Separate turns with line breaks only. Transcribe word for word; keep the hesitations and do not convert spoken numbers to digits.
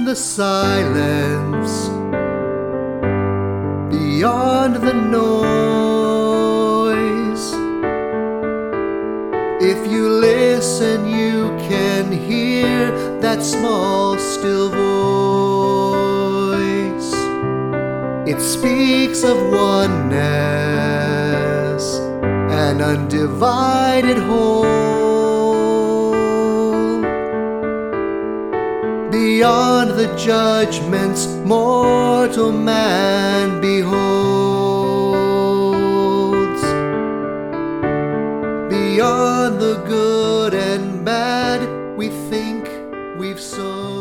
the silence, beyond the noise. If you listen, you can hear that small, still voice. It speaks of oneness, an undivided whole. Beyond the judgments mortal man beholds, beyond the good and bad we think we've sown.